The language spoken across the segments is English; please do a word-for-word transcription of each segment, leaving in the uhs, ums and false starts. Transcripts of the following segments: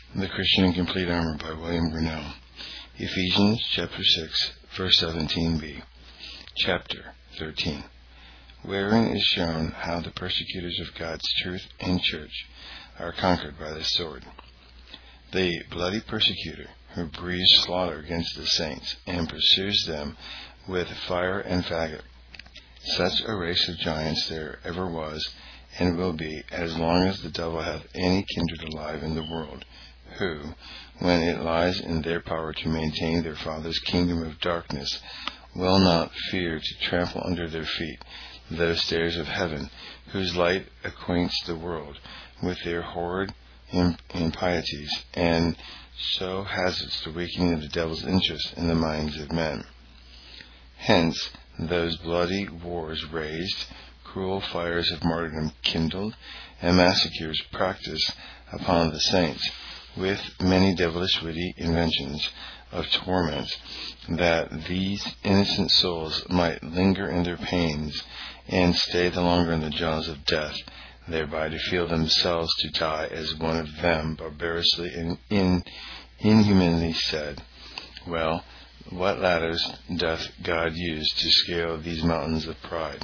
The Christian in Complete Armor by William Grinnell. Ephesians chapter six, verse seventeen b. Chapter thirteen, wherein is shown how the persecutors of God's truth and church are conquered by the sword. The bloody persecutor who breathes slaughter against the saints and pursues them with fire and faggot. Such a race of giants there ever was and will be as long as the devil hath any kindred alive in the world, who, when it lies in their power to maintain their father's kingdom of darkness, will not fear to trample under their feet those stairs of heaven, whose light acquaints the world with their horrid impieties, and so hazards the weakening of the devil's interest in the minds of men. Hence, those bloody wars raised, cruel fires of martyrdom kindled, and massacres practiced upon the saints, with many devilish witty inventions of torment, that these innocent souls might linger in their pains, and stay the longer in the jaws of death, thereby to feel themselves to die as one of them barbarously and in, inhumanly said. Well, what ladders doth God use to scale these mountains of pride?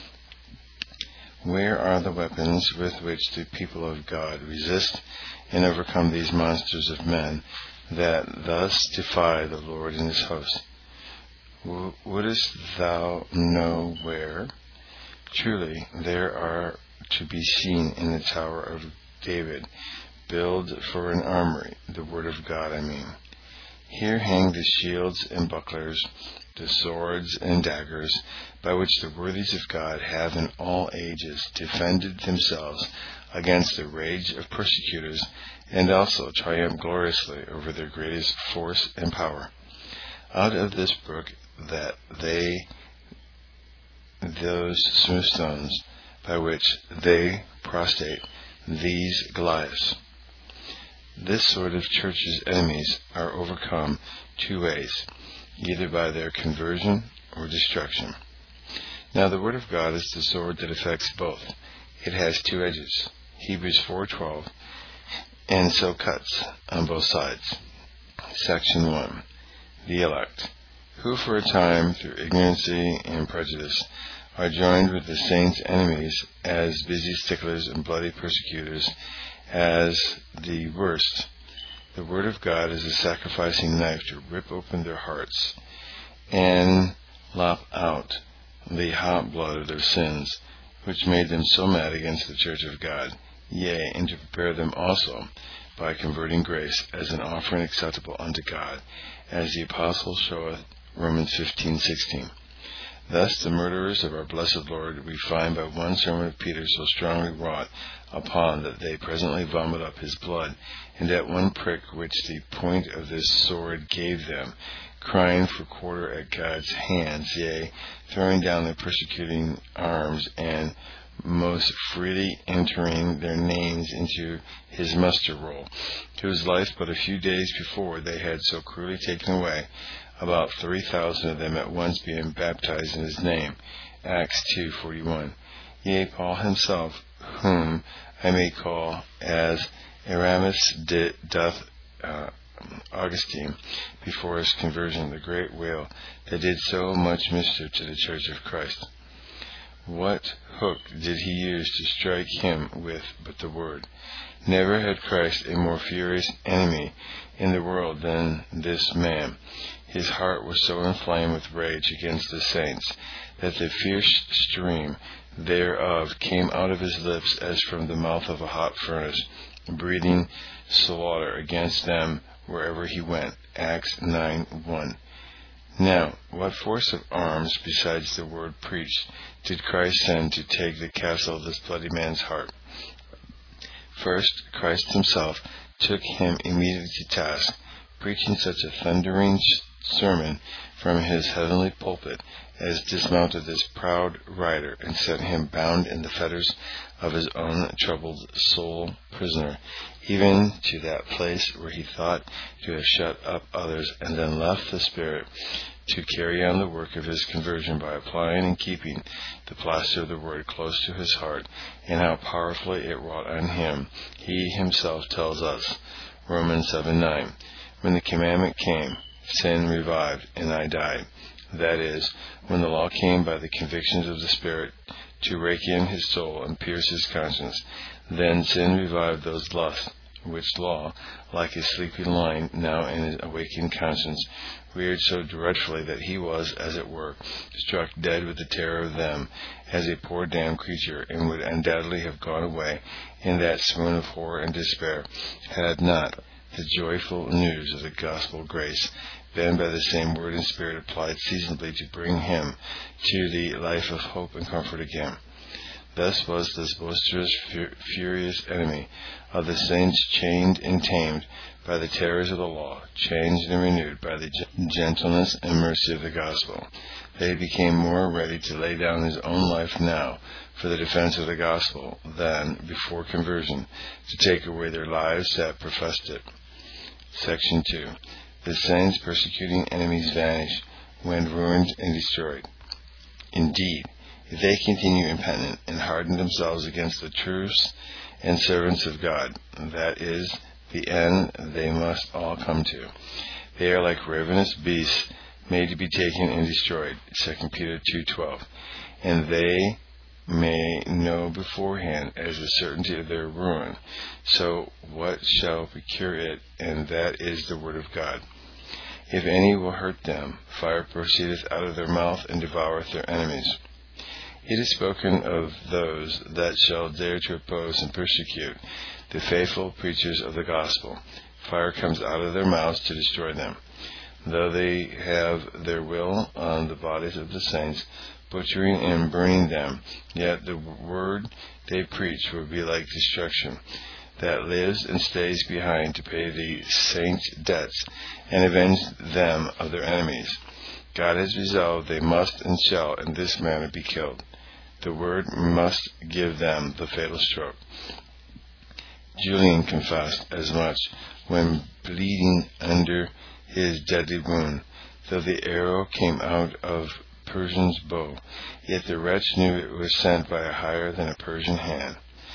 Where are the weapons with which the people of God resist and overcome these monsters of men that thus defy the Lord and his host? W- wouldest thou know where? Truly, there are to be seen in the Tower of David, built for an armory, the word of God, I mean. Here hang the shields and bucklers, the swords and daggers, by which the worthies of God have in all ages defended themselves against the rage of persecutors, and also triumphed gloriously over their greatest force and power. Out of this brook that they, those smooth stones, by which they prostrate these Goliaths. This sort of church's enemies are overcome two ways, either by their conversion or destruction. Now the word of God is the sword that affects both. It has two edges, Hebrews four twelve, and so cuts on both sides. Section one. The elect, who for a time through ignorancy and prejudice are joined with the saints' enemies as busy sticklers and bloody persecutors as the worst. The word of God is a sacrificing knife to rip open their hearts and lop out the hot blood of their sins, which made them so mad against the church of God, yea, and to prepare them also by converting grace as an offering acceptable unto God, as the apostle showeth, Romans fifteen sixteen. Thus the murderers of our blessed Lord we find by one sermon of Peter so strongly wrought upon that they presently vomit up his blood, and at one prick which the point of this sword gave them, crying for quarter at God's hands, yea, throwing down their persecuting arms, and most freely entering their names into his muster roll, whose life but a few days before they had so cruelly taken away, about three thousand of them at once being baptized in his name. Acts two forty-one. Yea, Paul himself, whom I may call, as Aramis did, doth uh, Augustine, before his conversion, the great whale that did so much mischief to the church of Christ. What hook did he use to strike him with but the word? Never had Christ a more furious enemy in the world than this man. His heart was so inflamed with rage against the saints that the fierce stream thereof came out of his lips as from the mouth of a hot furnace, breathing slaughter against them wherever he went. Acts nine one. Now, what force of arms, besides the word preached, did Christ send to take the castle of this bloody man's heart? First, Christ himself took him immediately to task, preaching such a thundering sermon from his heavenly pulpit as dismounted this proud rider and set him bound in the fetters of his own troubled soul prisoner, even to that place where he thought to have shut up others, and then left the Spirit to carry on the work of his conversion by applying and keeping the plaster of the word close to his heart, and how powerfully it wrought on him, he himself tells us, Romans seven nine. When the commandment came, sin revived, and I died. That is, when the law came by the convictions of the Spirit to rake in his soul and pierce his conscience, then sin revived those lusts, which law, like a sleepy lion now in his awakened conscience, reared so dreadfully that he was, as it were, struck dead with the terror of them, as a poor damned creature, and would undoubtedly have gone away in that swoon of horror and despair, had not the joyful news of the gospel grace been by the same word and Spirit applied seasonably to bring him to the life of hope and comfort again. Thus was this boisterous, fur- furious enemy of the saints chained and tamed by the terrors of the law, changed and renewed by the gentleness and mercy of the gospel. They became more ready to lay down his own life now for the defense of the gospel than, before conversion, to take away their lives that professed it. Section two. The saints' persecuting enemies vanish when ruined and destroyed. Indeed, if they continue impenitent and harden themselves against the truths and servants of God, that is the end they must all come to. They are like ravenous beasts made to be taken and destroyed. Second Peter two twelve. And they may know beforehand as the certainty of their ruin. So what shall procure it? And that is the word of God. If any will hurt them, fire proceedeth out of their mouth and devoureth their enemies. It is spoken of those that shall dare to oppose and persecute the faithful preachers of the gospel. Fire comes out of their mouths to destroy them. Though they have their will on the bodies of the saints, butchering and burning them, yet the word they preach will be like destruction, that lives and stays behind to pay the saints' debts and avenge them of their enemies. God has resolved they must and shall in this manner be killed. The word must give them the fatal stroke. Julian confessed as much when bleeding under his deadly wound. Though the arrow came out of Persian's bow, yet the wretch knew it was sent by a higher than a Persian hand.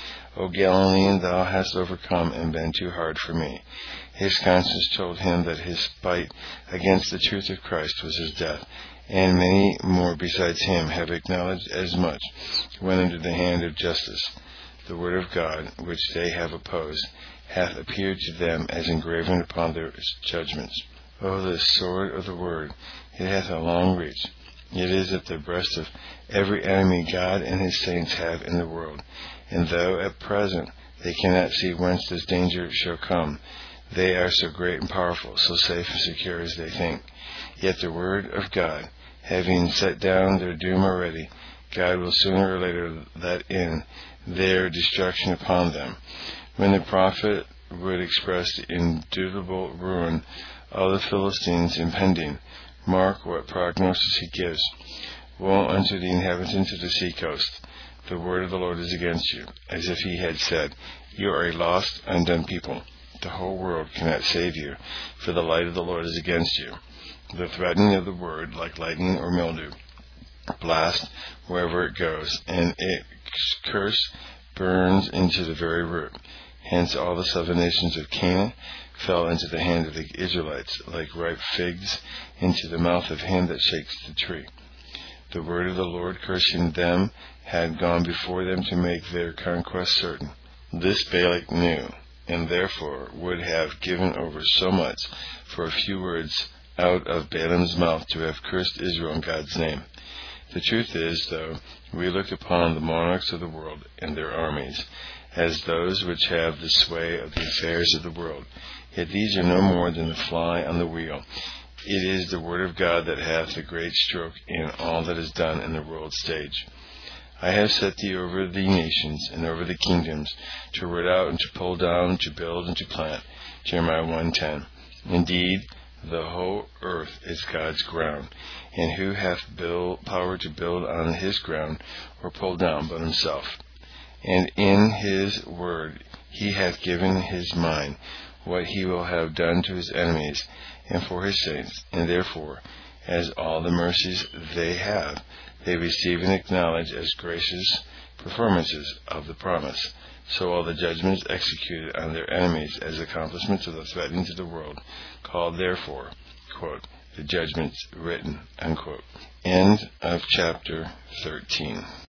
O Galilean, thou hast overcome and been too hard for me. His conscience told him that his spite against the truth of Christ was his death, and many more besides him have acknowledged as much when under the hand of justice. The word of God, which they have opposed, hath appeared to them as engraven upon their judgments. O the sword of the word, it hath a long reach. It is at the breast of every enemy God and his saints have in the world, and though at present they cannot see whence this danger shall come, they are so great and powerful, so safe and secure as they think. Yet the word of God, having set down their doom already, God will sooner or later let in their destruction upon them. When the prophet would express the indubitable ruin of the Philistines impending, mark what prognosis he gives. Woe unto the inhabitants of the sea coast! The word of the Lord is against you, as if he had said, You are a lost, undone people. The whole world cannot save you, for the light of the Lord is against you. The threatening of the word, like lightning or mildew, blast wherever it goes, and its curse burns into the very root. Hence all the seven nations of Canaan fell into the hand of the Israelites, like ripe figs into the mouth of him that shakes the tree. The word of the Lord cursing them had gone before them to make their conquest certain. This Balak knew, and therefore would have given over so much for a few words out of Balaam's mouth to have cursed Israel in God's name. The truth is, though, we look upon the monarchs of the world and their armies as those which have the sway of the affairs of the world, yet these are no more than the fly on the wheel. It is the word of God that hath the great stroke in all that is done in the world stage. I have set thee over the nations and over the kingdoms, to root out and to pull down, to build and to plant. Jeremiah one ten. Indeed, the whole earth is God's ground, and who hath build, power to build on his ground or pull down but himself? And in his word he hath given his mind what he will have done to his enemies and for his saints, and therefore, as all the mercies they have, they receive and acknowledge as gracious performances of the promise. so all the judgments executed on their enemies as accomplishments of the threatening to the world, called therefore, quote, the judgments written, unquote. End of chapter thirteen.